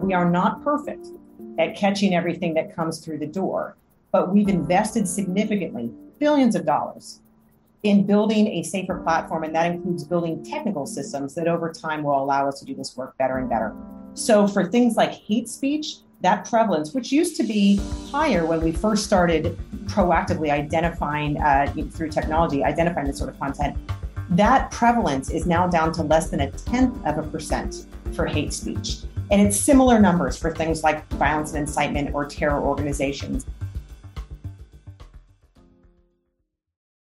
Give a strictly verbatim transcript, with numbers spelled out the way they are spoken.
We are not perfect at catching everything that comes through the door, but we've invested significantly, billions of dollars, in building a safer platform, and that includes building technical systems that over time will allow us to do this work better and better. So for things like hate speech, that prevalence, which used to be higher when we first started proactively identifying uh, through technology, identifying this sort of content, that prevalence is now down to less than a tenth of a percent for hate speech. And it's similar numbers for things like violence and incitement or terror organizations.